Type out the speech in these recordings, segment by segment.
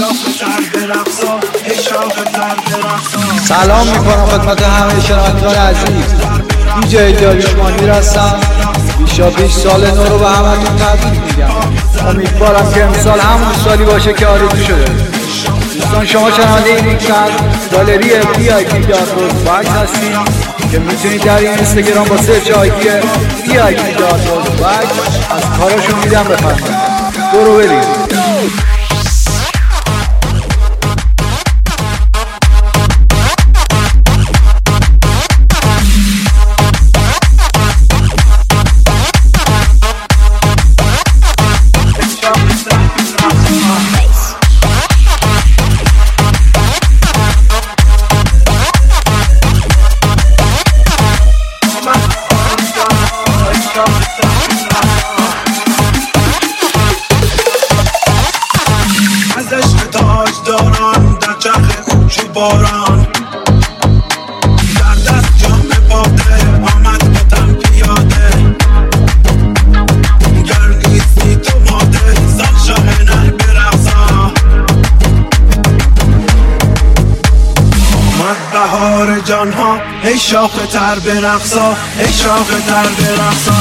سلام میکنم خدمت همه شنوندگان عزیز. دیجی داریوش مانیر هستم. بیشا 20 سال نو رو به همتون تبریک میگم. امیدوارم که امسال همون سالی باشه که آرزو شده. دوستان شما شنونده این گالری VIP.rozbag هستید که میتونید در این اینستاگرام با سرچ آیدی VIP.rozbag از کاراشون دیدن بفرمایید. برو بریم. باران در دست جام باده آمد بودم پیاده گر نیستی تو ماده سال شاهنر برقصا آمد بهار جانها ای شاخ تر برقصا ای شاخ تر برقصا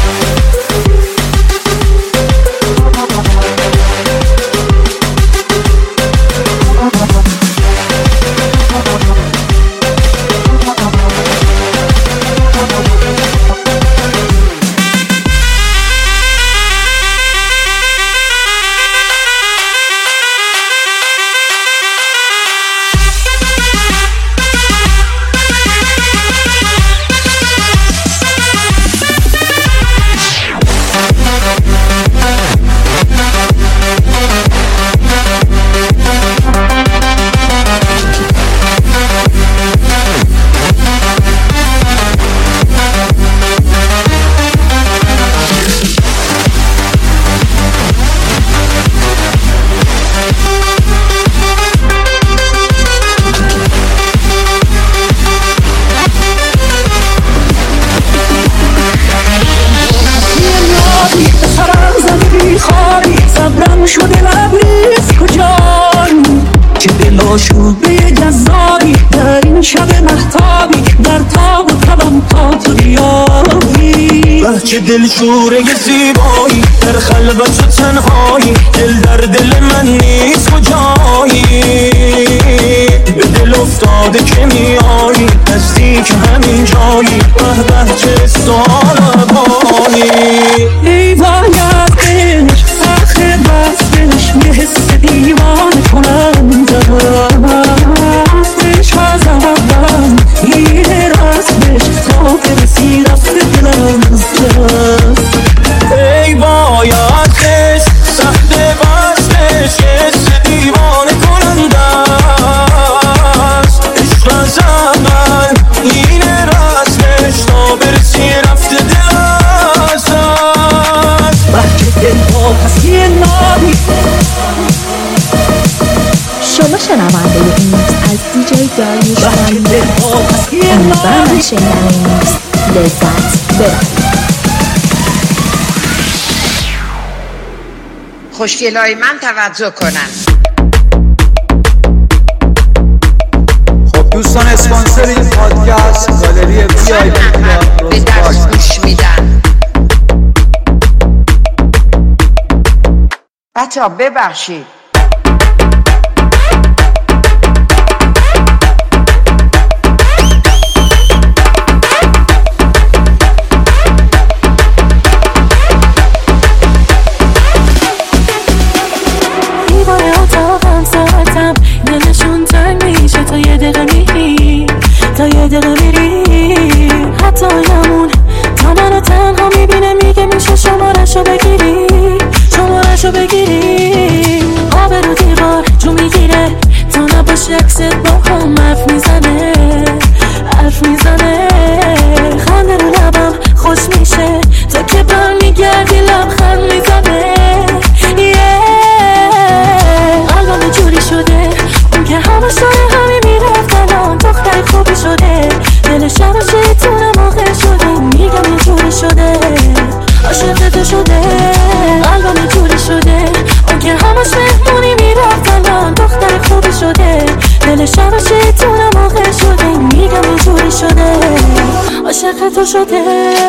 شده لبریز کجایی که دلاشوبه جذابی در این شب مهتابی در تاب و تبم تا تو بیابی چه دلشوره زیبایی در خلوت و تنهایی دل در دل من نیست کجایی به دل افتاده که میایی نزدیک همین جایی به چه سالبانی ای وای از دلش آخه بستش یه حس دیوانه کننده راستش از اولم یه راستش تا برسی رفت دلم از دست ای وای ازش سخت بستش یه حس دیوانه کننده است عشق از اول این راستش تا برسی رفت دلم از دست وقتی دل ها پسی نابی شما شنونده این میکس از دیجی داریوش مانیر. امیدوارم از شنیدن این میکس لذت ببرید. خوشگلای من توجه کنن. خب دوستان اسپانسر این پادکست گالری به درس گوش میدن. بچه ها ببخشید دلشون تنگ میشه تا یه دقیقه میری تا یه دقیقه میری حتی یمون تا منو تنها میبینه میگه میشه شمارشو بگیری شمارشو بگیری آبرو دیوار جو میگیره تا نباشه عکست با هم حرف میزنه حرف میزنه خنده رو لبم خوش میشه تا که برمیگردی لبخند میزنه قلبم جوری شده اون که همه شده همه میرفت الان دختر خوبی شده دلش همیشه تونه موقع شده میگم یه جوری شده عاشقت شده قلبم جوری شده اون که همش مهمونی میرفت الان تو شده.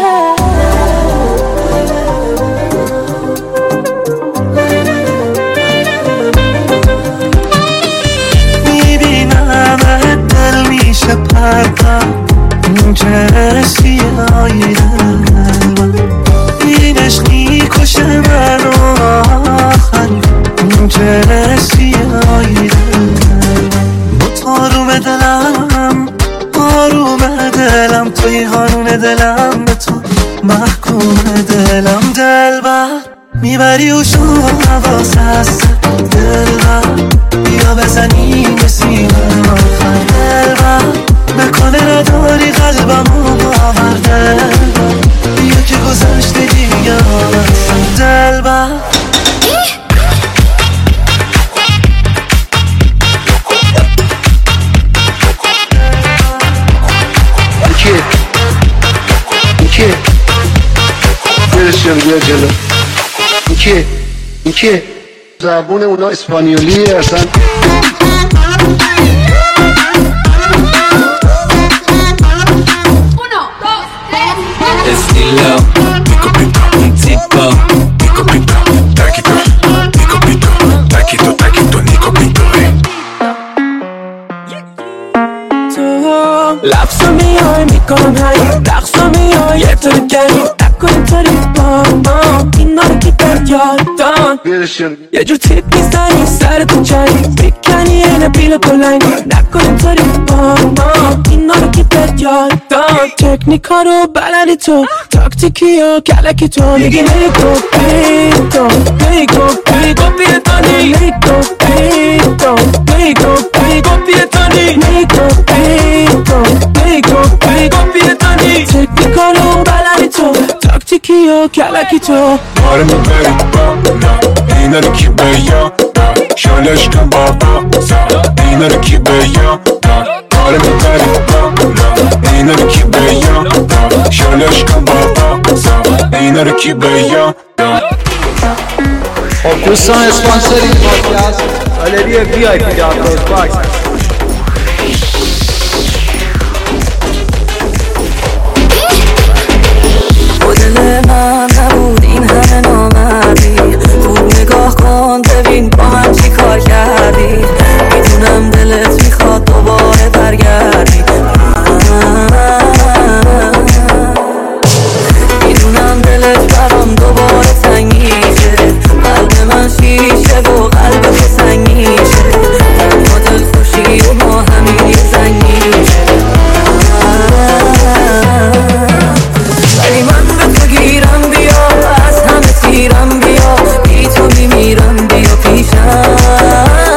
میبینم دل میشه پرتم این جرسی های دلم این عشق میکشه منو آخری این جرسی های دلم با تاروم دلم توی هانون دلم به تو محکوم دلم دلبر میبری و شو حواس هست دلبر بیا بزنیم به سینه آخر دلبر بکنه نداری قلبمو باور دلبر بیا که گذشته دیگه آمدسم دلبر برسیم بیا جلو این که زبون اونا اسپانیولیه اصلا estilo pico pico un tipo pico pico taquito pico pico taquito taquito nico pico لبسا میای میکنم های رقصا میای یه طوری کردی نکن اینطوری بابا اینا رو که بد یادان یه جور تیپ میزنی سرتو چنی بیکنی اینه بیل بلنگی نکن اینطوری بابا اینا رو که بد یادان تکنیکا رو بلدی تو تاکتیکی و کلکی تو میگی نیکو پیتو نیکو پیتو پیتانی نیکو پیتو نیکو پیتو پیتانی نیکو پیتو نیکو پیتو پیتانی تکنیکا رو بلدی تو تاکتیکی و کلکی تو آره میبری بالا اینا رو کی بیا شالش کن بابا اینا رو کی بیا آره میبری بالا اینا رو کی بیا شالش کن بابا اینا رو کی بیا خب دوستان اسپانسر این پادکست گالری وی آی پی دانلود باکس دل من نبود این همه نامردی خوب نگاه کن ببین با من چی کار کردی میدونم دلت میخواد دوباره برگردی میدونم دلت برام دوباره تنگ میشه قلب من شیشه و قلب تو سنگ میشه تنها دل خوشی و ما همین یه زنگ میشه ولی من به تو گیرم بیا از همه تیرم بیا بی تو میمیرم بیا پیشم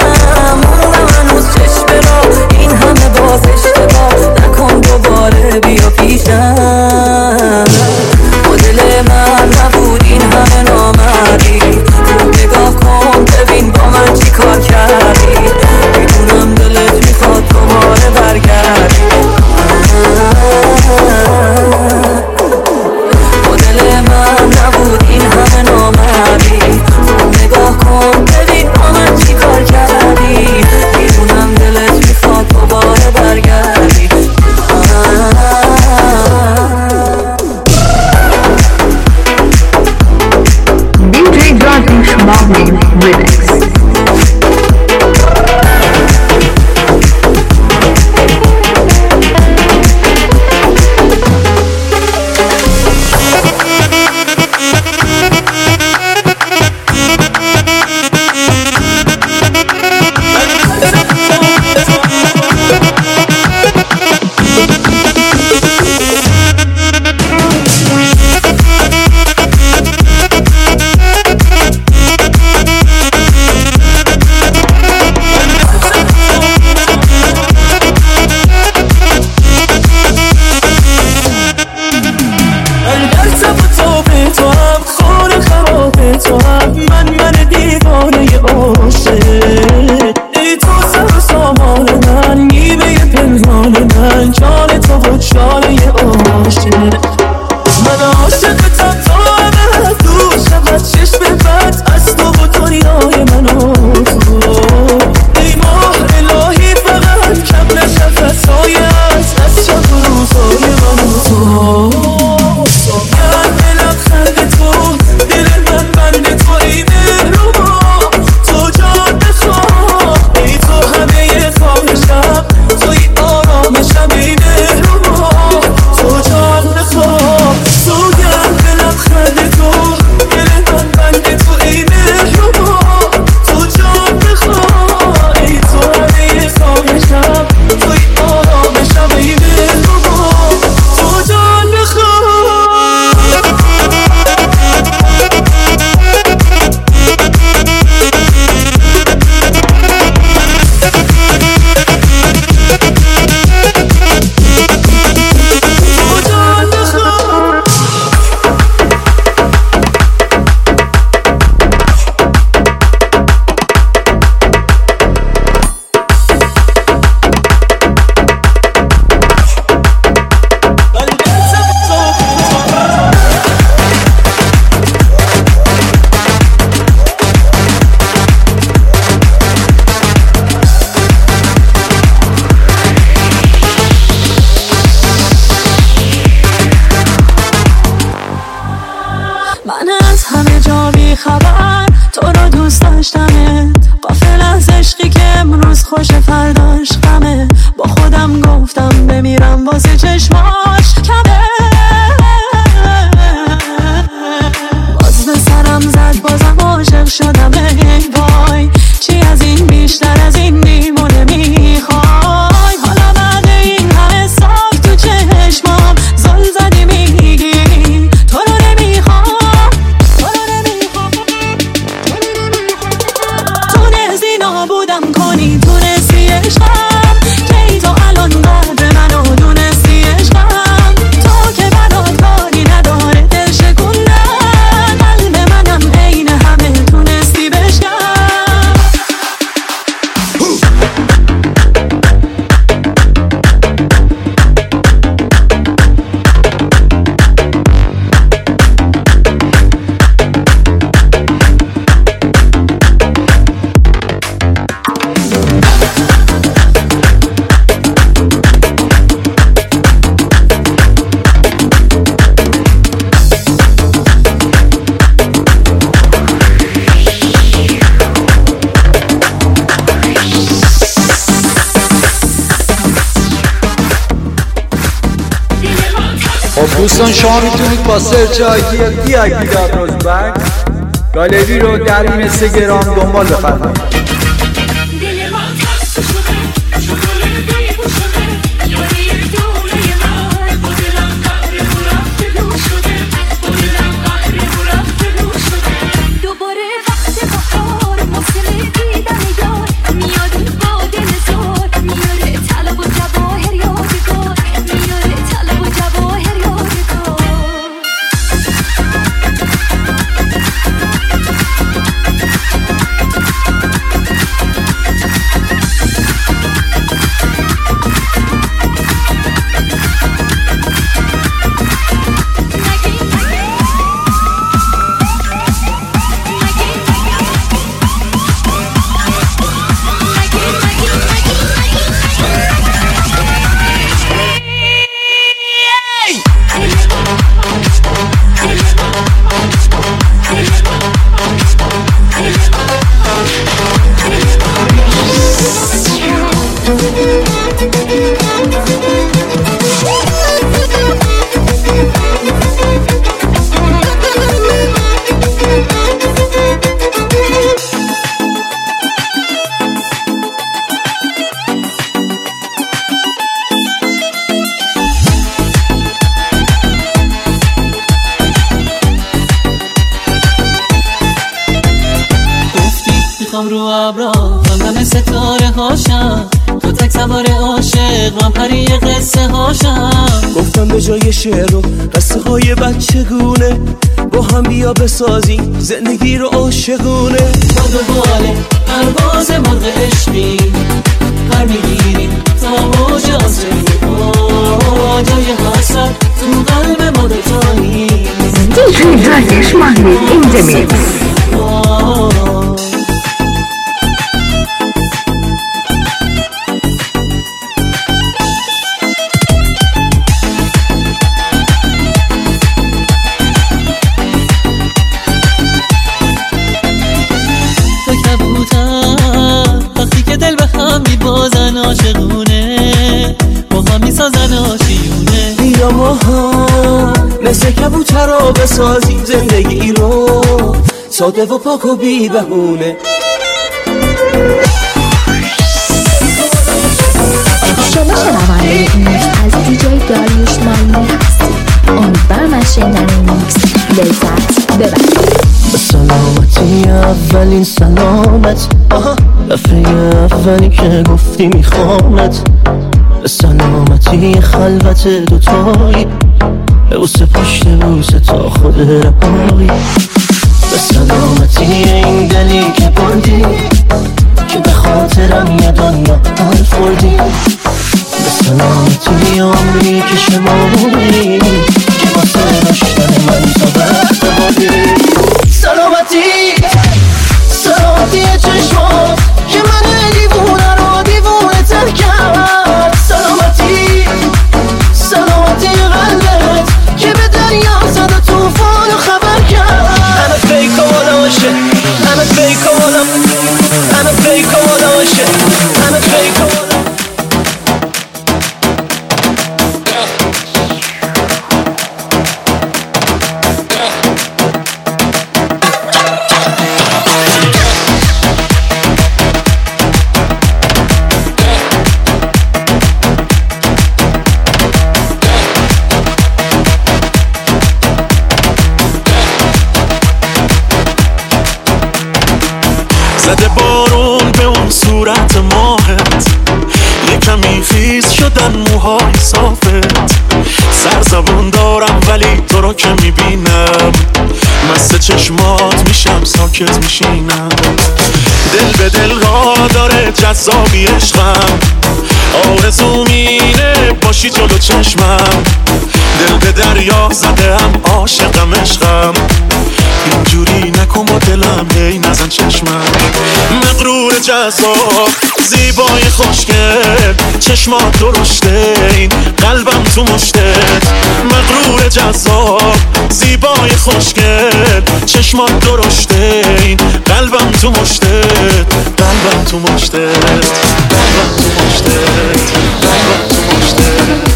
عشقی که امروز خوش فرداش غمه، با خودم گفتم بمیرم واسه چشماش کمه. باز به سرم زد بازم عاشق شدم، ای وای چی از این بیشتر از این میمونه میخوای. حالا بعد این همه سال تو چشمام زل زدی میگی تو رو نمیخوام، تو رو نمیخوام. تونستی نابودم کنی، تونستی عشقم کی تو الان قلب منو دونستی عشقم. تو که برات کاری نداره دل شکوندن، قلب منم عین همه تونستی بشکن. خب دوستان شما میتونید با سرچ آیدی VIP.Rozbank گالری رو در این اینستاگرام دنبال بفرمایید. رو ابرا همه ستاره هاشم، تو تک سوار عاشق من پری قصه هاشم. گفتم به جای شعر و قصه های بچگونه با هم بیا بسازیم زندگی رو عاشقونه. با دنباله پرواز مرغ عشقی پر میگیریم تا موج آسمون، جای حسرت تو قلب ما دوتایی. DJ Dariush Mahmood in the mix. وقتی که دل به هم میبازن عاشقونه، با هم میسازن آشیونه. بیا ما هم مثل کبوترا بسازیم زندگی رو ساده و پاک و بی بهونه. شما شنونده این میکس از DJ Dariush Mahmood هستید. امیدوارم از شنیدن این میکس لذت ببرید. سلامتی اولین سلامت، دفعه اولی که گفتی میخوامت. سلامتی خلوت دوتایی، بوسه پشت بوسه تا خود رهایی. به سلامتی این دلی که بردی که به خاطرم یه دنیا حال فردی. به سلامتی عمری که شماری که واسه داشتن من تا وقت بادی. سلامتی چشمات که من دیوونه رو دیوونه تر کرد. سلامتی قلبت که به دریا زد و توفان رو خبر کرد. I'm a fake all on shit, I'm a fake all on زده بارون به اون صورت ماهت، یه کمی خیز شدن موهای صافت. سرزبون دارم ولی تو رو که میبینم مست چشمات میشم، ساکت میشینم. دل به دل راه داره جذابی عشقم، آرزوم اینه باشی جلو چشمم. دل به دریا زده هم عاشقم عشقم، اینجوری نکن با دلم هی نزن چشمم. مغرور جذاب زیبای خوشگل، چشمات درشته این قلبم تو مشتت. مغرور جذاب زیبای خوشگل، چشمات درشته این قلبم تو مشتت. قلبم تو مشتت، قلبم تو مشتت، قلبم تو مشتت.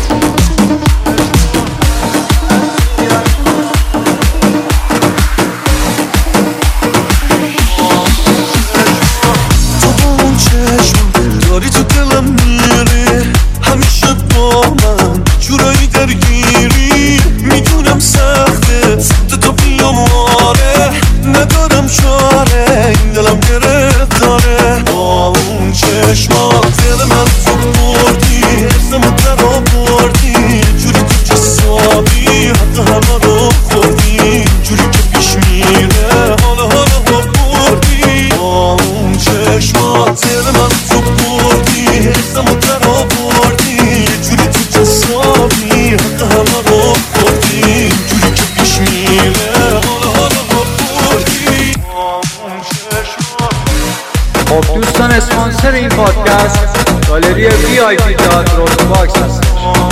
داری تو دلم میری، همیشه با من جورایی درگیری. میدونم سخته سمت تو بیام، آره ندارم چاره، این دلم گرفت داره. با اون چشمات دل من تو بردی، حسمو در آوردی. جوری تو جسابی حتی همه رو خوردی، جوری که پیش میره حالا بردی. با اون چشمات دل من تو بردی، حسمو در آوردی. یه جوری تو جسابی حتی همه رو خوردی، جوری که پیش میره حالا بردی. با اون چشمات. خب دوستان، اسپانسر این پادکست گالری VIP.rozbox هست.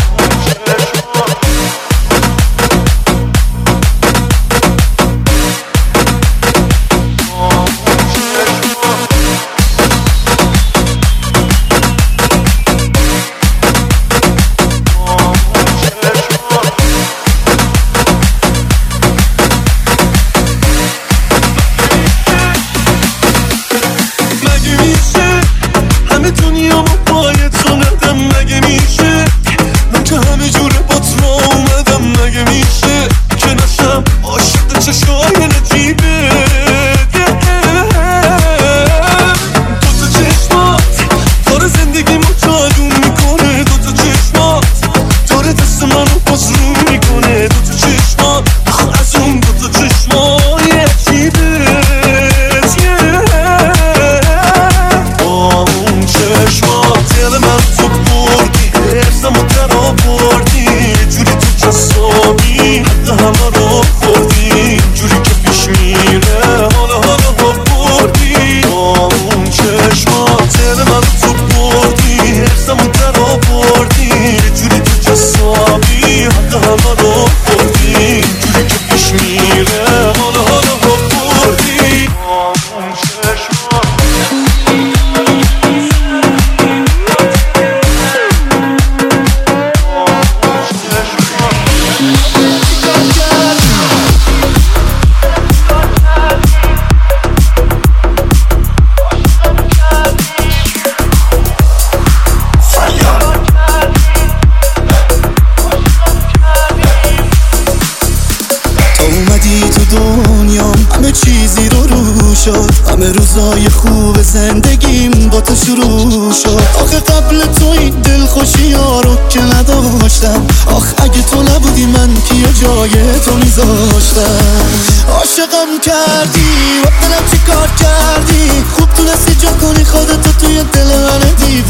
همه روزای خوب زندگیم با تو شروع شد. آخه قبل تو این دلخوشی ها رو که نداشتم، آخ اگه تو نبودی من کیه جای تو میذاشتم. عاشقم کردی و دلم چی کار کردی، خوب تونستی جا کنی خودتو توی دل من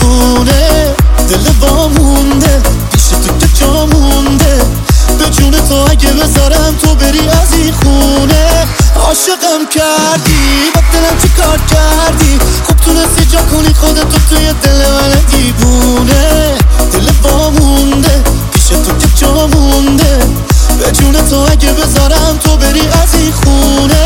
دیوونه. دل با مونده پیش تو که جا مونده، به جون تو اگه بذارم تو بری از این خونه. عاشقم کردی با دلم چی کار کردی، خوب تونستی جا کنی خودتو توی دل من دیوونه. دل با مونده پیش تو که جا مونده، به جون تو اگه بذارم تو بری از این خونه.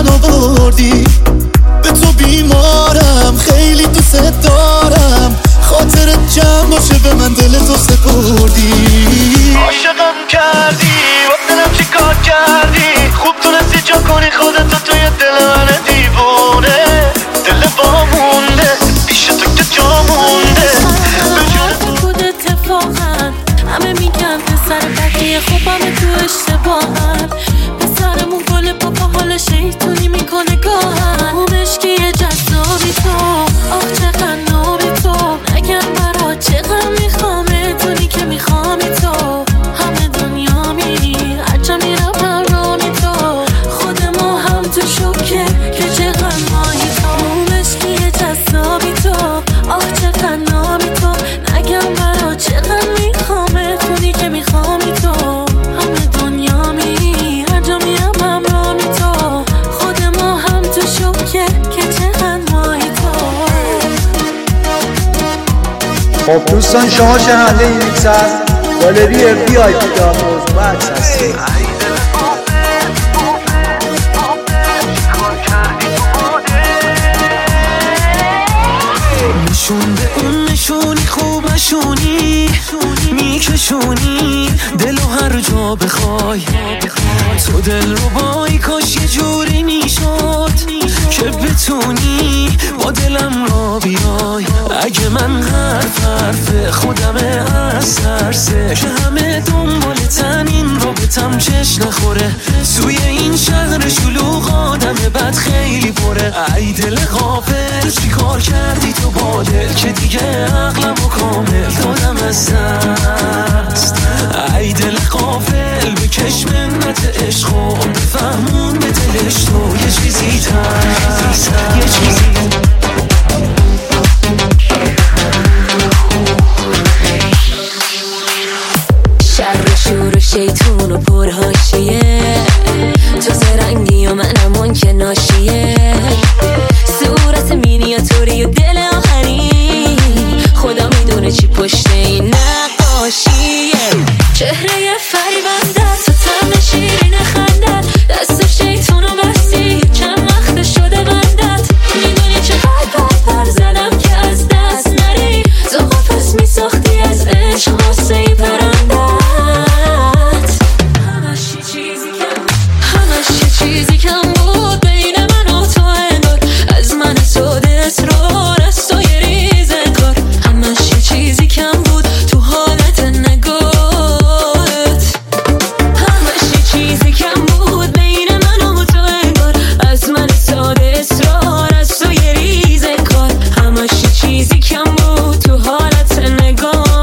منو بردی. به تو بیمارم خیلی دوست دارم، خاطرت جمع باشه به من دل تو سپردی. عاشقم کردی با دلم چی کار کردی، خوب تونستی جا کنی خودتو توی دل من دیوونه. دل با مونده پیش تو که جا مونده. بود اتفاقا همه میگن پسر بقیه خوبم تو اشتباهن، پسرمون گل پاپا حال شیطونی میکنه گاهن. اون عشقی جذابی تو آخ چقدر نابی تو، نگم برا چقدر میخوامه تونی که میخوامی تو. همه دنیا میری هرچه میرم برامی تو، خود ما هم تو شکه که چقدر ماهی تو. اون عشقی جذابی تو آخ چقدر نابی تو، نگم برا چقدر میخوامه تونی که میخوامی تو. همه دنیا میری هر جا میرم برامی تو، خود ما هم تو شکه که چقدر ماهی تو. خب دوستان شما شنونده این میکس از گالری VIP دار موضوع عکس هستید. نشونده اون نشونی خوبشونی میکشونی دلو هر جا بخوای، تو دل رو بای کاش یه جوری میشد که بتونی با دلم را بیای. اگه من حرف خودمه از ترسه که همه دنبالتن این رابطم چش نخوره، توی این شهر شلوغ آدم بد خیلی پره. ای دل غافل چی کار کردی تو با دل که دیگه عقلم و کامل دادم از دست. ای دل غافل بکش منت عشق و بفهمون به دلش تو یه چیزی ترس، یه چیزی. شر شور و شیطون و پرهاشیه، تو زرنگی و منم اون که ناشیه. صورت مینیاتوری و دل آهنی، خدا میدونه چی پشت این نقاشیه. چهره فریبنده تو طعم شیرین خندت، دست شیطون و بستی چند وقت شده بندت. میدونی چقدر پر زدم که از دست نری، تو قفس میساختی از عشق واسه این پرندت. همش یه چیزی کم بود بین من و تو، انگار از من تو اصرار از تو یه ریزه کار. همش یه چیزی کم بود تو حالت نگاهت، همش یه چیزی کم بود بین من و تو، انگار از من ساده اصرار از تو یه ریزه کار. همش یه چیزی کم بود تو حالت نگاهت.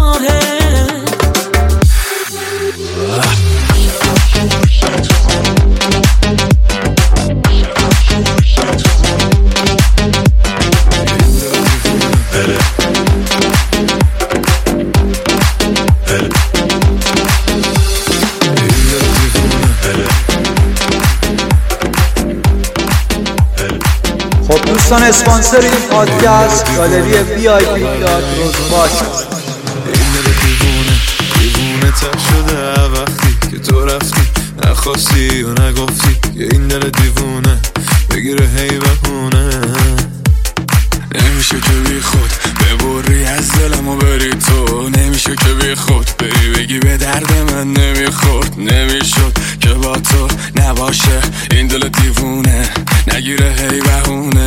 خب دوستان اسپانسر این پادکست گالری VIP دار موضوع است. این دل دیوونه تر شده وقتی که تو رفتی، نخواستی و نگفتی که این دل دیوونه بگیره هی بهونه. نمیشه که بی خود ببری از دلم و بری تو، نمیشه که بی خود بری بگی به درد من نمیخورد. نمیشد که با تو نباشه این دل دیوونه، نگیره هی بهونه.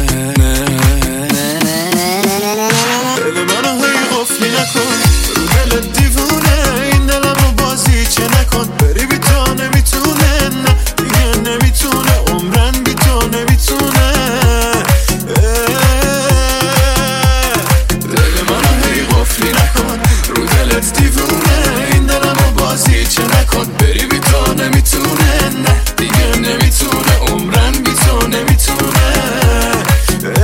دل منو هی قفلی نکن رو دل دیوونه، این دلم رو بازی چه نکن. بری بی تو نمیتونه، نه دیگه نمیتونه، عمرن بی تو نمیتونه. دل منو هی قفلی نکن رو دلت دیوونه، این دلم رو بازی چه نکن. بری بی تو نمیتونه، نه دیگه نمیتونه، عمرن بی تو نمیتونه.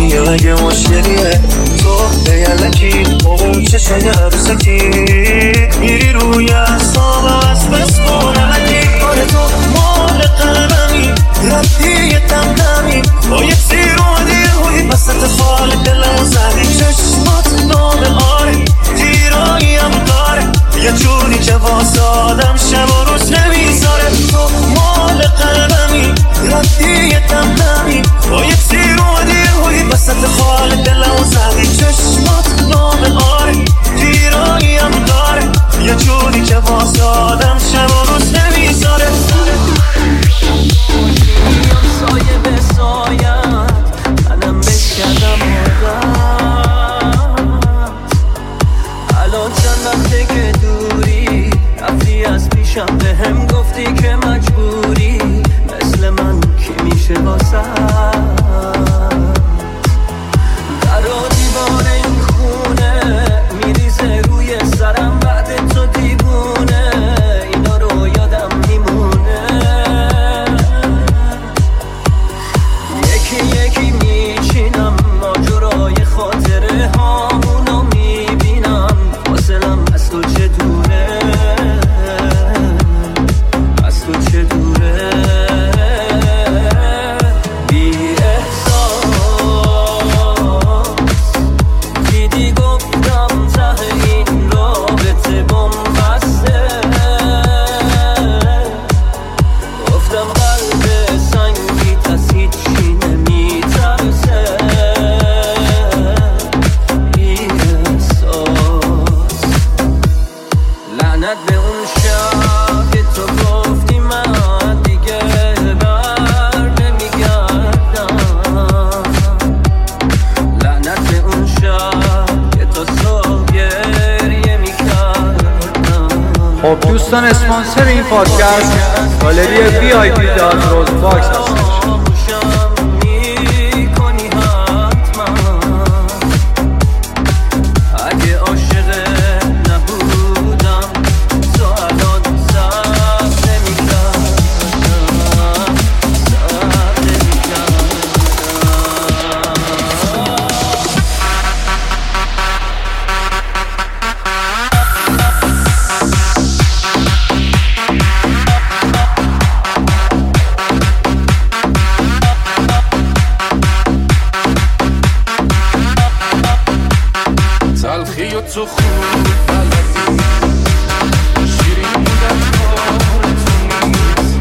یا اگه مشکلیه تو بیالکی اون چشای عروسکی میری روی اصابم از بس کنمکی آره تو مال قلبمی رفتی یه دمدمی با یک سیر اومدی روی وسط خال دلم زدی چشمات نام آره تیرایی هم داره یه جونی که واسه آدم شب و روز نمیذاره تو مال قلبمی رفتی یه دمدمی با یک سیر اومدی روی وسط خال دلم زدی چشمات نام آره تیرایی هم داره یه جونی که واسه آدم شب و روز نمیذاره سایه به سایت منم بشکدم الان چند وقته که دوری رفتی از پیشم به هم گفتی که مجبوری مثل من کی میشه واسه در و دیوار این خونه میریزه روی سرم بعد تو دیوونه اینا رو یادم میمونه یکی یکی میچینم ماجرای خاطره هامونو میبینم فاصلم از تو چه دوره از تو چه دوره بی احساس دیدی گفتم ته این رابطه بومبسته گفتم قلب سنگی از هیچی نمیترسه بی احساس لعنت به اون شب که تو گفتی من دیگه بر نمیگردم لعنت به اون شب که تو صبح گریه میکردم خب دوستان اسپانسر این پادکست گالری VIP دات روز باکس هستش. میکنی حتما اگه عاشق نبودم تو الان سب نمیکردم سب نمیکردم تلخی و تو خوب بلدی شیرین بودن کار تو نیست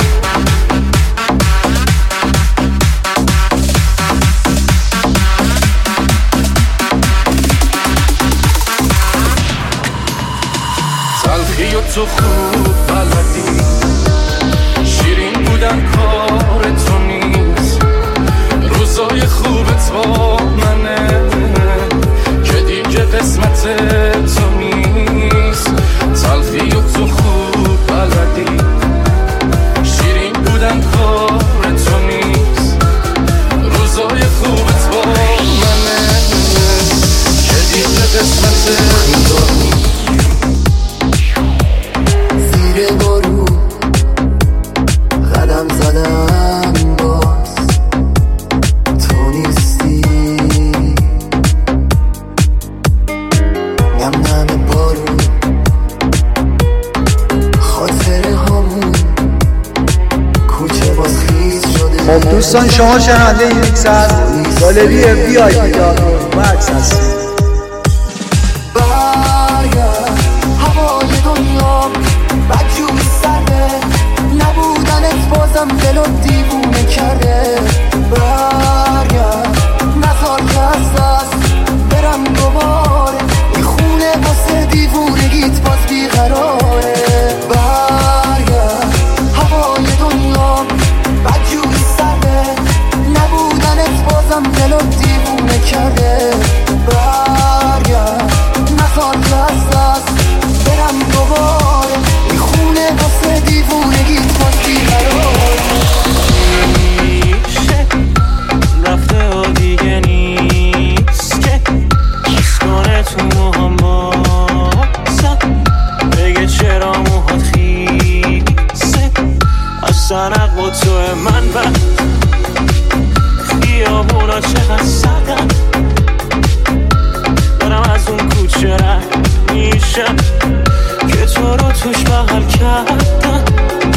تلخی و تو خوب بلدی شیرین بودن کار تو نیست روزای خوبت با منه که دیگه قسمت تو نیست تلخی و تو خوب بلدی شیرین بودن کار تو نیست روزای خوبت با منه که دیگه قسمت تو نیست زیر بارون قدم زدم باز تو نیستی نم نم بارون خاطره همون کوچه باز خیز شده خب دوستان شما شنونده این میکس از گالری VIP دات روز باکس هستید. برگرد هوای دنیا بدجوری سرده نبودنت بازم دل و دیوونه کرده برگرد نزار که از دست برم دوباره این خونه واسه دیوونگیت باز بیقراره برگرد هوای دنیا بدجوری سرده نبودنت بازم دل و دیوونه کرده برگرد نزار که از دست برم دوباره این خونه واسه دیوونگیت باز بیقراره رفته و دیگه نیست که کنه تو موهام باسم بگه چرا موهات خیسه از سرق با تو من بر خیابون خیابونا چقدر سردن، دارم از اون کوچه رد میشم که تو رو توش بغل کردم.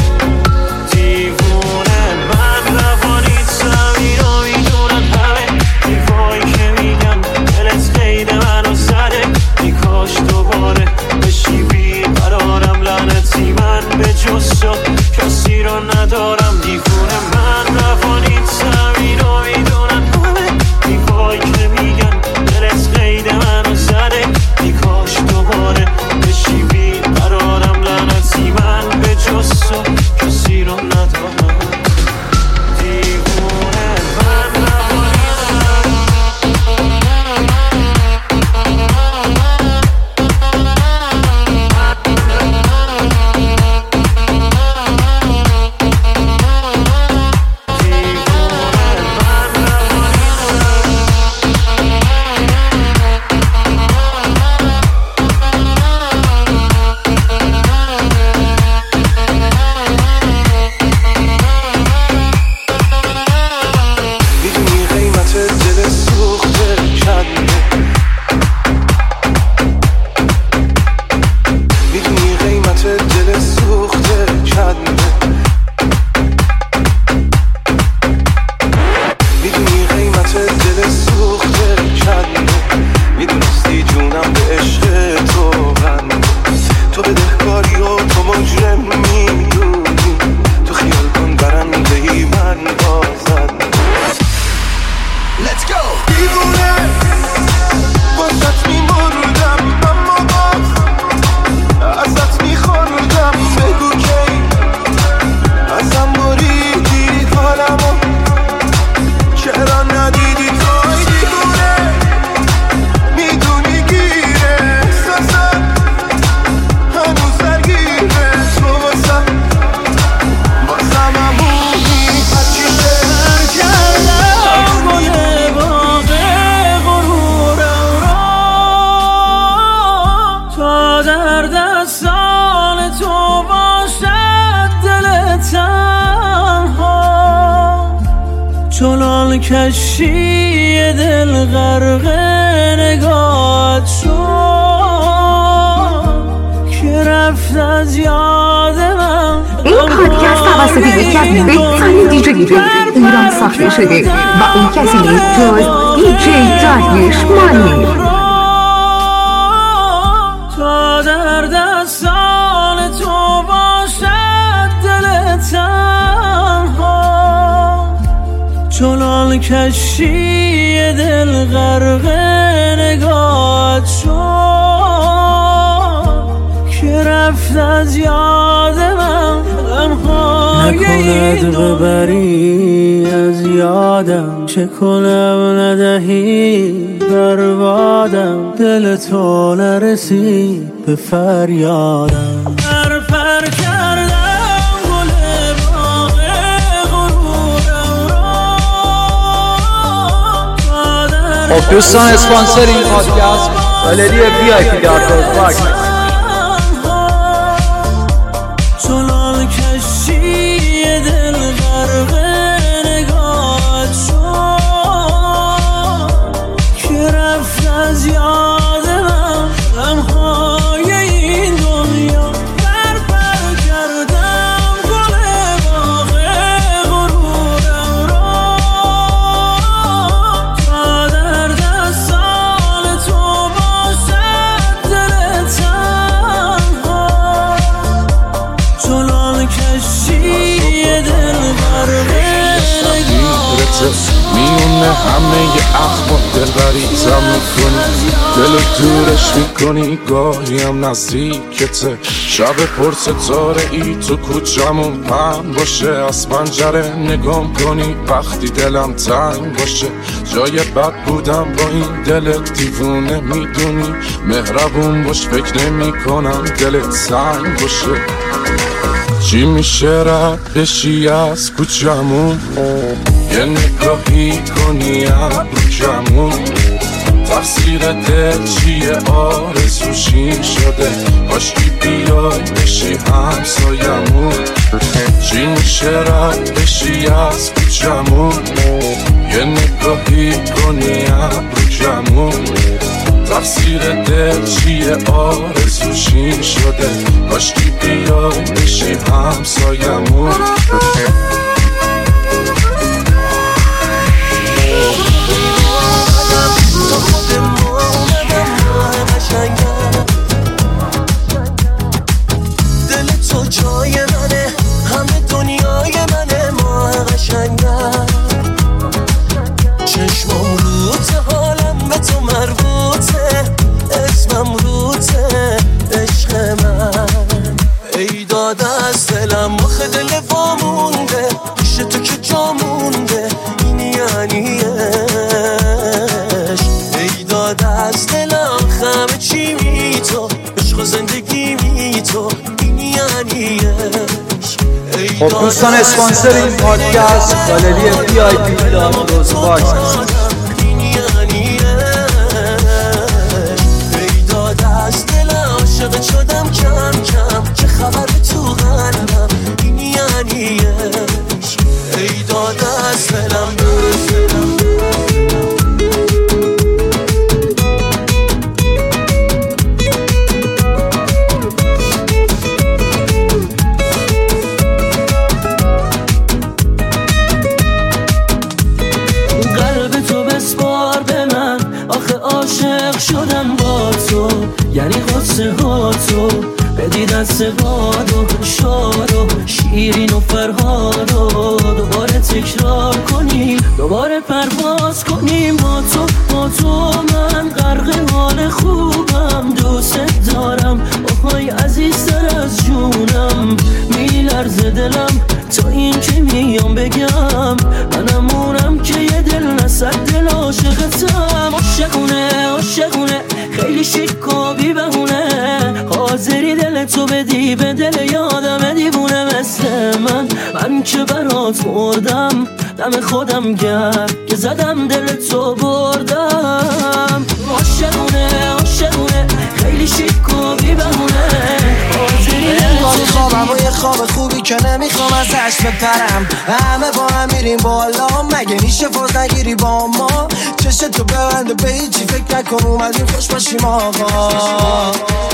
دیوونه من روانی زمین رو میدونن همه، دیوایی که میگن دلت قید منو زده، میکاش دوباره بشی بیقرارم. لعنتی من به جز تو کسی رو ندارم. دیوونه من روانی زمین رو میدونن همه، دیوایی که میگن دلت قید منو زده، میکاش دوباره بشی بیقرارم. لعنتی من به جز تو کسی رو ندارم. دیوونه من روانی کشی دل غرق نگات شد که رفت از یاد من. این پادکست توسط یکی از بهترین دیجی ایران ساخته شده و اون کسی نیست جز دیجی داریوش مانی. تا در دستان تو باشد دل تنها، چنان کشی دل غرق نگات شد که رفت از یاد من. نکند ببری از یادم، چه کنم ندهی بربادم، دل تو نرسید به فریادم. پر کردم گل باغ غرورم را. خب دوستان اسپانسر این پادکست گالری VIP در روزباک. میونه همه اخبار دلبریتم میکنی، دل دورش میکنی، گاهی هم نزدیکته. شب پر ستاره ای تو کوچمون پهن باشه، از پنجره نگام کنی وقتی دلم تنگ باشه. جای بد بودم با این دل دیوونه، میدونی مهربون باش، فکر نمی کنم دلت سنگ باشه. چی میشه رد بشی از کوچمون، یه نگاهی کنی ابروکمون، تفسیر دل چیه آرزوشین شده، کاشکی بیای بشی همسایمون. چی میشه رد بشی از کوچمون، جمون یه نگاهی کنی ابرو جمون تقصیر دل چیه آرزوشین شده کاشکی بیای بشی همسایمون دل تو جای منه همه دنیای منه ماه قشنگم چشمم روته حالم به تو مربوطه اسمم روته عشق من ای داده از دلم مخ دل وامونده پیش تو که جا مونده این یعنی عشق ای داده از دلم همه چی می تو عشق و زندگی می تو این یعنی عشق خب دوستان اسپانسر این پادکست گالری VIP.rozbox عاشق شدم کم کم چه خبر تو قلبم این یعنی عشق ای داده از دلم قلب تو بسپار به من آخه عاشق شدم با تو یعنی قصه ها تو بدی دست باد و شاد و شیرین و فرهاد و دوباره تکرار کنیم دوباره پرواز کنیم با تو من غرق حال خوبم دوست دارم اوهای عزیزتر از جونم میلرزه دلم تا این که میام بگم منم اونم که یه دل نصد دل عاشقتم عاشقونه خیلی شیک و بی بهونه حاضری دل تو بدی به دل یادم دیوونه مثل من که برات مردم دم خودم گرد که زدم دل تو بردم عاشقونه خیلی شیک و بی بهونه حاضری دل تو خوابم و یه خواب خوبی که نمیخوام ازش بپرم همه با هم میریم بالا مگه میشه فوز نگیری با ما چشتو ببنده به هیچی فکر نکن اومدیم خوش باشیم آقا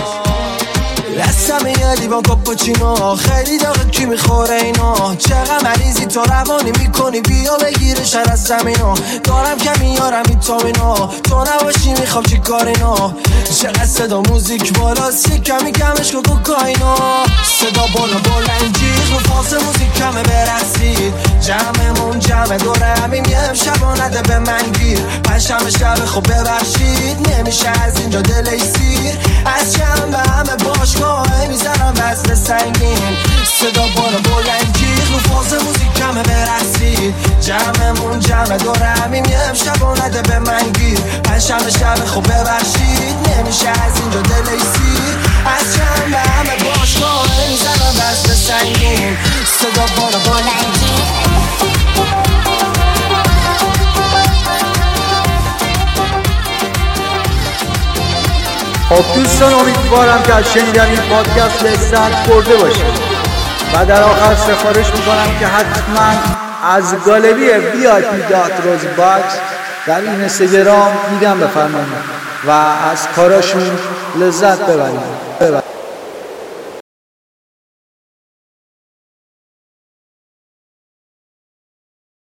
دستم یه لیوان کاپوچینو خیلی داغه کی میخوره اینا چقدر مریضی تو روانی میکنی بیا بگیره شر از زمینا دارم که میارم این تامینو تو نباشی میخوام چی کار اینا چقدر صدا موزیک بالاست یه کمی کمش که کوکاینا صدا بالا بلنجیق و فاز موزیک کمه برسید جمعمون جمع دوره همیم یه امشبا نده به من گیر پنجشنبه شب خب ببخشید نمیشه از اینجا دلی سیر از جمع به همه باشگاه میزنم وزن سنگین صدا بالا بلنجیق و فاز موزیک کمه برسید جمعمون جمع دوره همیم یه امشبا نده به من گیر پنجشنبه شب خب ببخشید نمیشه از اینجا دلی سیر از جمع به همه باشگاه میزنم وزن سنگین صدا بالا بلنجیق خب دوستان امیدوارم که از شنیدن این پادکست لذت برده باشید و در آخر سفارش میکنم که حتما از گالری VIP.rozbox در این اینستاگرام دیدن بفرمایید و از کاراشون لذت ببرید.